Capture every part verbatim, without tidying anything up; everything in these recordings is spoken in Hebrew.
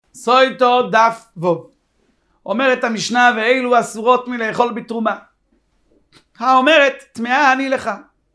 סויטו דף ווב. אומרת המשנה, ואילו אסורות מלאכול בתרומה. האומרת, טמאה אני לך.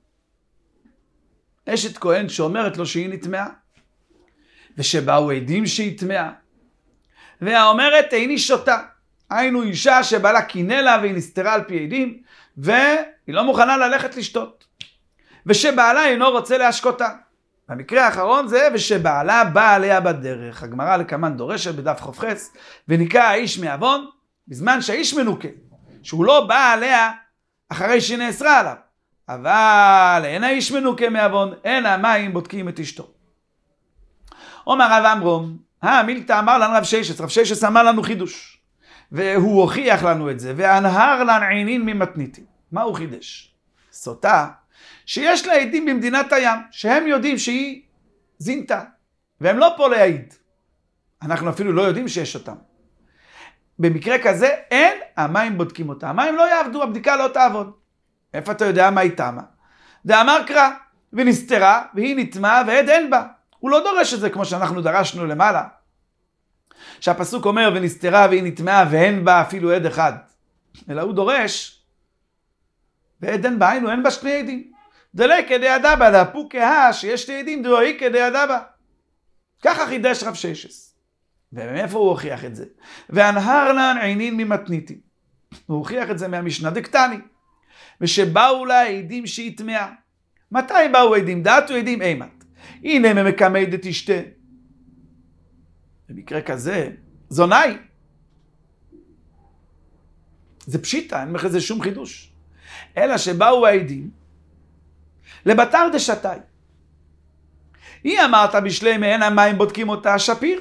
אשת כהן שאומרת לו שהיא נטמאה, ושבאו עדים שהיא טמאה, והאומרת איני שותה. היינו אישה שבעלה קינא לה והיא נסתרה על פי עדים, והיא לא מוכנה ללכת לשתות. ושבעלה אינו רוצה להשקותה. במקרה האחרון זה ושבעלה בא עליה בדרך. הגמרא לקמן דורשת בדף חופכס, וניקה האיש מעוון, בזמן שהאיש מנוקה, שהוא לא בא עליה אחרי שנאסרה עליו. אבל אין האיש מנוקה מעוון, אין המים בודקים את אשתו. אומר רב עמרום, המילתא אמר לנו רב ששת, רב ששת אמר לנו חידוש, והוא הוכיח לנו את זה, והנהר לנעינין ממתניתין. מה הוא חידש? סוטה, שיש לה עדים במדינת הים, שהם יודעים שהיא זינתה, והם לא פה להעיד. אנחנו אפילו לא יודעים שיש אותם. במקרה כזה, אין, המים בודקים אותה. המים לא יעבדו, הבדיקה לא תעבוד. איפה אתה יודע מה היא תמה? דאמר קרא, ונסתרה, והיא נטמאה, ועד אין בה. הוא לא דורש את זה כמו שאנחנו דרשנו למעלה. שהפסוק אומר, ונסתרה, והיא נטמאה, ואין בה אפילו עד אחד. אלא הוא דורש, ועד אין בה, היינו, אין בה שני עדים. דלי כדי הדבה, דאפו כהה, שיש שני עדים, דואי כדי הדבה. ככה חידש רב ששס. ומאיפה הוא הוכיח את זה? והנהר לנעינין ממתניתין. הוא הוכיח את זה מהמשנה דקטני. ושבאו לה עדים שהיא טמאה. מתי באו עדים? דעתו עדים אימת. הנה ממקמי דתשתה. במקרה כזה, זונאי. זה פשיטה, אין לך זה שום חידוש. אלא שבאו העדים לבתר דשתאי. היא אמרת בשלי מעין המים בודקים אותה שפיר.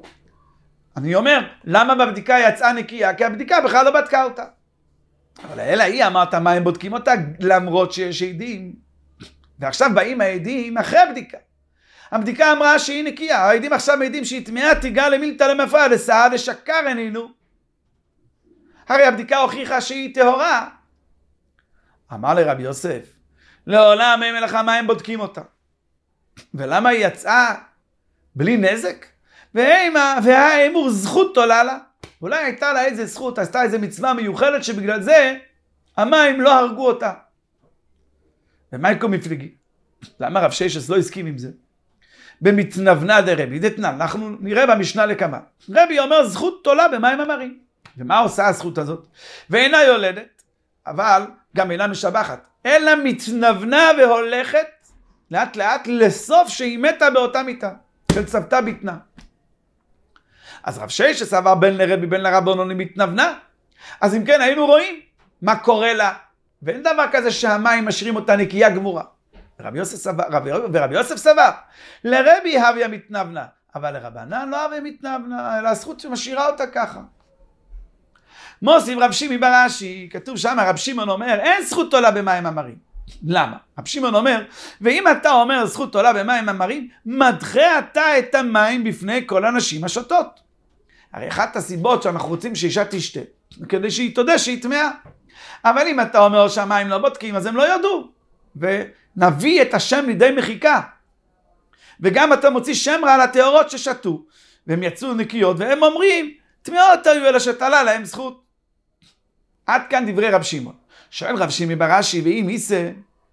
אני אומר, למה בבדיקה יצאה נקייה? כי הבדיקה בכלל לא בדקה אותה. אבל אלא היא אמרת מים בודקים אותה למרות שיש עדים. ועכשיו באים העדים אחרי הבדיקה. הבדיקה אמרה שהיא נקייה. העדים עכשיו מעידים שהיא טמאה, תיגע למילתא למפרע דסאה דשקר עינינו. הרי הבדיקה הוכיחה שהיא טהורה. אמר לרבי יוסף, לעולם הם לך מים בודקים אותה. ולמה היא יצאה בלי נזק? והאמור זכות תולה לה. אולי הייתה לה איזה זכות, עשתה איזה מצווה מיוחדת שבגלל זה המים לא הרגו אותה. ומייקו מפלגי. למה רב ששס לא הסכים עם זה? במתנבנה דרבי, דתנן, אנחנו נראה במשנה לכמה. רבי אומר זכות תולה במים המרים. ומה עושה הזכות הזאת? ואינה יולדת, אבל גם אינה משבחת, אלא מתנבנה והולכת לאט לאט לסוף שהיא מתה באותה מיטה, של צבתה ביטנה. אז רב ששס עבר בין לרבי בין לרבנון מתנבנה. אז אם כן היינו רואים מה קורה לה, ואין דבר כזה שהמים משאירים אותה נקייה גמורה. רבי יוסף סבר, רבי, ורבי יוסף סבר, לרבי הביא מתנבנה, אבל לרבנן לא הביא מתנבנה, אלא הזכות שמשאירה אותה ככה. מוסיף רב שמעון בר אשי, כתוב שם רב שמעון אומר, אין זכות תולה במים המרים. למה? רב שמעון אומר, ואם אתה אומר זכות תולה במים המרים, מדחה אתה את המים בפני כל הנשים השותות. הרי אחת הסיבות שאנחנו רוצים שאישה תשתה, כדי שהיא תודה שהיא טמאה. אבל אם אתה אומר שהמים לא בודקים, אז הם לא יודעו. ונביא את השם לידי מחיקה. וגם אתה מוציא שם רע על הטהורות ששתו, והם יצאו נקיות, והם אומרים, טמאות היו אלה שתלה להם זכות. עד כאן דברי רב שמעון. שואל רב שמעון בר אשי, ואם איסה,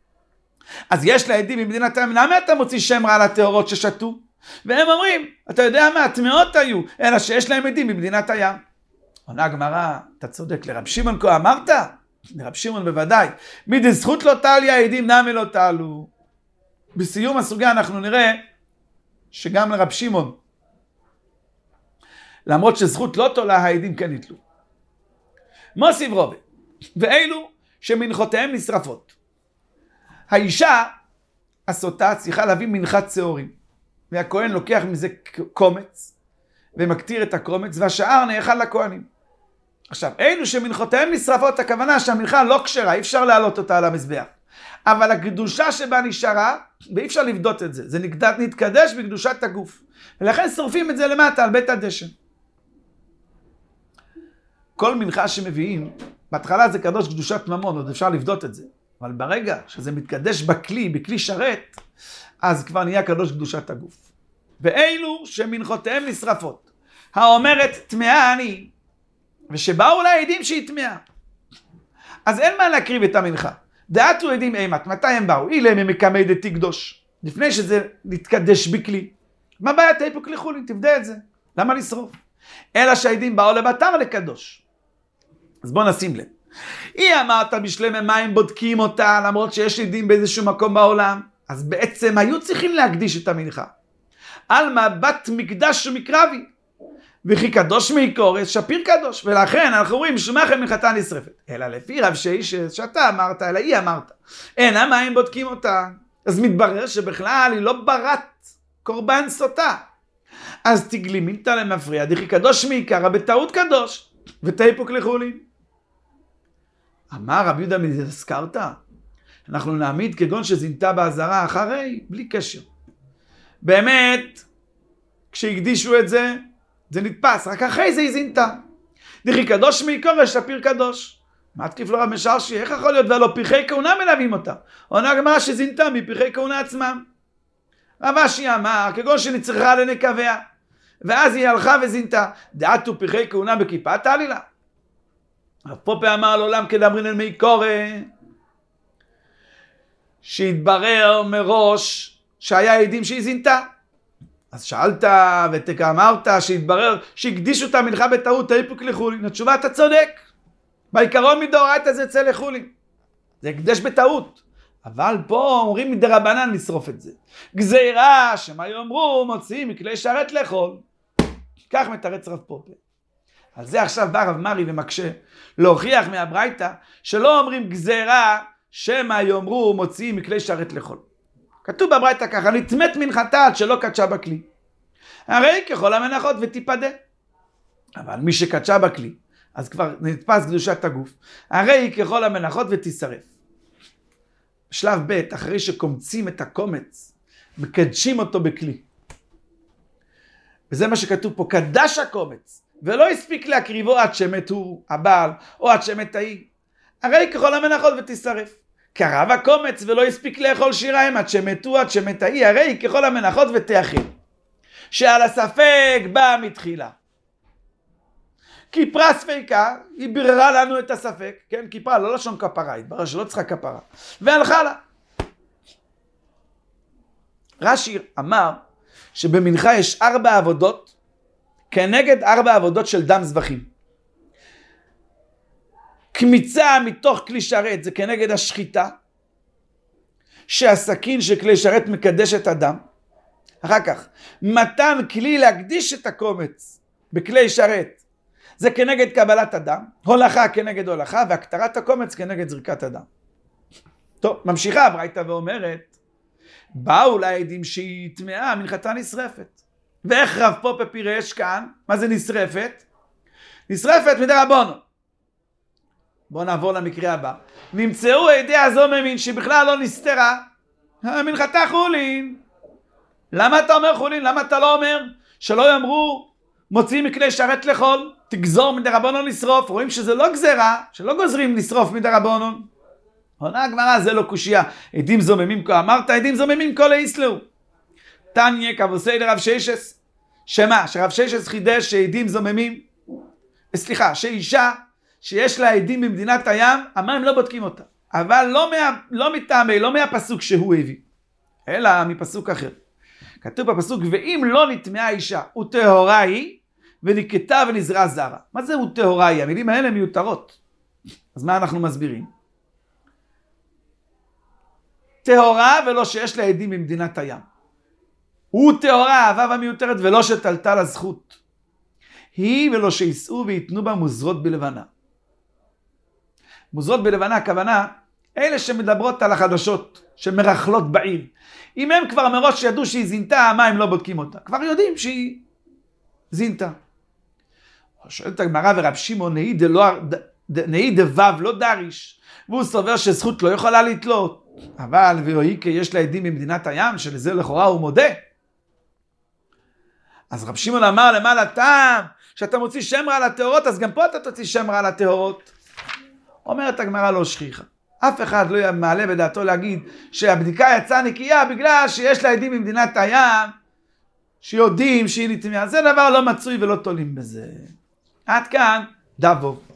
אז יש לה עדים במדינת הים, למה אתה מוציא שם רע על הטהורות ששתו? והם אומרים, אתה יודע מה, טמאות היו, אלא שיש להם עדים במדינת הים. עונה הגמרא, אתה צודק, לרב שמעון כה אמרת? לרב שמעון בוודאי. מדין זכות לא תעלי, העדים נמי לא תעלו. בסיום הסוגיה אנחנו נראה שגם לרב שמעון, למרות שזכות לא תולה, העדים כן יתלו. מוסיף רובה, ואלו שמנחותיהם נשרפות. האישה הסוטה צריכה להביא מנחת שעורים, והכהן לוקח מזה קומץ, ומקטיר את הקומץ, והשאר נאכל לכהנים. עכשיו, אלו שמנחותיהם נשרפות, הכוונה שהמנחה לא כשרה, אי אפשר להעלות אותה על המזבח. אבל הקדושה שבה נשארה, ואי אפשר לבדות את זה, זה נתקדש בקדושת הגוף. ולכן שורפים את זה למטה על בית הדשן. כל מנחה שמביאים, בהתחלה זה קדוש קדושת ממון, עוד אפשר לבדות את זה. אבל ברגע שזה מתקדש בכלי, בכלי שרת, אז כבר נהיה קדוש קדושת הגוף. ואלו שמנחותיהם נשרפות, האומרת טמאה אני, ושבאו לה עדים שהיא טמאה. אז אין מה להקריב את המנחה. דעתו עדים אימת, מתי הם באו? אילם ממקמי דתי קדוש. לפני שזה נתקדש בכלי. מה בעיה תיפוק לחולין? תבדה את זה. למה לשרוף? אלא שהעדים באו לבתר לקדוש. אז בוא נשים לב. היא אמרת בשלמה מים בודקים אותה, למרות שיש עדים באיזשהו מקום בעולם. אז בעצם היו צריכים להקדיש את המנחה. על מבט מקדש ומקרבי. וכי קדוש מעיקור, שפיר קדוש. ולכן אנחנו רואים שמחם מנחתה נשרפת. אלא לפי רב ששת שאתה אמרת, אלא היא אמרת. אין המים בודקים אותה. אז מתברר שבכלל היא לא ברת קורבן סוטה. אז תגלימינתא למפריע, דכי קדוש מעיקרא בטעות קדוש, ותיפוק לחולין. אמר רבי יהודה מזכרת, אנחנו נעמיד כגון שזינתה באזהרה אחרי, בלי קשר. באמת, כשהקדישו את זה, זה נתפס, רק אחרי זה היא זינתה. דכי קדוש מעיקרא שפיר קדוש. מה תקיף לו רב משרשי? איך יכול להיות? והלא פרחי כהונה מלווים אותה. עונה הגמרא שזינתה מפרחי כהונה עצמם. רב אשי אמר, כגון שנצרכה לנקביה, ואז היא הלכה וזינתה. דעתו פרחי כהונה בכיפה תעלילה. רב פופה אמר לעולם כדאמרין אל מעיקרא, שהתברר מראש שהיה עדים שהיא זינתה. אז שאלת ואמרת שהתברר שהקדישו את המנחה בטעות, תיפוק לחולין. התשובה, אתה צודק. בעיקרון מדאורייתא זה יצא לחולין. זה הקדש בטעות. אבל פה אומרים מדרבנן לשרוף את זה. גזירה שמה יאמרו מוציאים מכלי שרת לאכול. כך מתרץ רב פופה. על זה עכשיו בא רב מרי ומקשה להוכיח מהברייתא שלא אומרים גזירה שמה יאמרו מוציאים מכלי שרת לאכול. כתוב בברייתא ככה, נטמאת מנחתה עד שלא קדשה בכלי. הרי ככל המנחות ותיפדה. אבל מי שקדשה בכלי, אז כבר נתפס קדושת הגוף, הרי ככל המנחות ותישרף. בשלב ב', אחרי שקומצים את הקומץ, מקדשים אותו בכלי. וזה מה שכתוב פה, קדש הקומץ, ולא הספיק להקריבו עד שמת הוא הבעל, או עד שמת ההיא. הרי ככל המנחות ותישרף. קרב הקומץ ולא הספיק לאכול שיריים עד שמתו עד שמת ההיא, הרי ככל המנחות ותאכל. שעל הספק באה מתחילה. כיפרה ספיקה, היא ביררה לנו את הספק, כן? כיפרה, לא לשון כפרה, התברר שלא צריכה כפרה. והלכה לה. רש"י אמר שבמנחה יש ארבע עבודות, כנגד ארבע עבודות של דם זבחים. קמיצה מתוך כלי שרת זה כנגד השחיטה, שהסכין של כלי שרת מקדש את הדם. אחר כך, מתן כלי להקדיש את הקומץ בכלי שרת, זה כנגד קבלת הדם, הולכה כנגד הולכה, והקטרת הקומץ כנגד זריקת הדם. טוב, ממשיכה הברייתא ואומרת, באו לעדים שהיא טמאה, מנחתה נשרפת. ואיך רב פופה פירש כאן? מה זה נשרפת? נשרפת מדרבנן. בואו נעבור למקרה הבא. נמצאו עדי הזוממין שבכלל לא נסתרה, מנחתה חולין. למה אתה אומר חולין? למה אתה לא אומר שלא יאמרו מוציאים מכלי שרת לאכול, תגזור מדרבנן לשרוף? רואים שזה לא גזרה, שלא גוזרים לשרוף מדרבנן. עונה הגמרא, זה לא קושיה. עדים זוממים כה אמרת, עדים זוממים כה לאיסלו. תניא כבוסי לרב ששס. שמה? שרב ששס חידש שעדים זוממים, סליחה, שאישה שיש לה עדים במדינת הים, המים לא בודקים אותה. אבל לא, מה, לא מטעמי, לא מהפסוק שהוא הביא, אלא מפסוק אחר. כתוב בפסוק, ואם לא נטמעה אישה, וטהורה היא, ונקטה ונזרעה זרה. מה זה וטהורה היא? המילים האלה מיותרות. אז מה אנחנו מסבירים? טהורה ולא שיש לה עדים במדינת הים. הוא טהורה, אהבה ומיותרת, ולא שתלתה לה זכות. היא ולא שיסעו ויתנו בה מוזרות בלבנה. מוזרות בלבנה, הכוונה, אלה שמדברות על החדשות, שמרחלות בעיר. אם הם כבר מראש ידעו שהיא זינתה, המים לא בודקים אותה. כבר יודעים שהיא זינתה. שואלת הגמרא, ורב שמעון נהי דבב לא דריש, והוא סובר שזכות לא יכולה לתלות. אבל ואוהיקה יש לה עדים במדינת הים, שלזה לכאורה הוא מודה. אז רב שמעון אמר, למה לטעם? שאתה מוציא שם רע על הטהורות, אז גם פה אתה תוציא שם רע על הטהורות. אומרת הגמרא לא שכיחה. אף אחד לא מעלה בדעתו להגיד שהבדיקה יצאה נקייה בגלל שיש לה עדים במדינת הים שיודעים שהיא נטמעה, זה דבר לא מצוי ולא תולים בזה. עד כאן דבוב.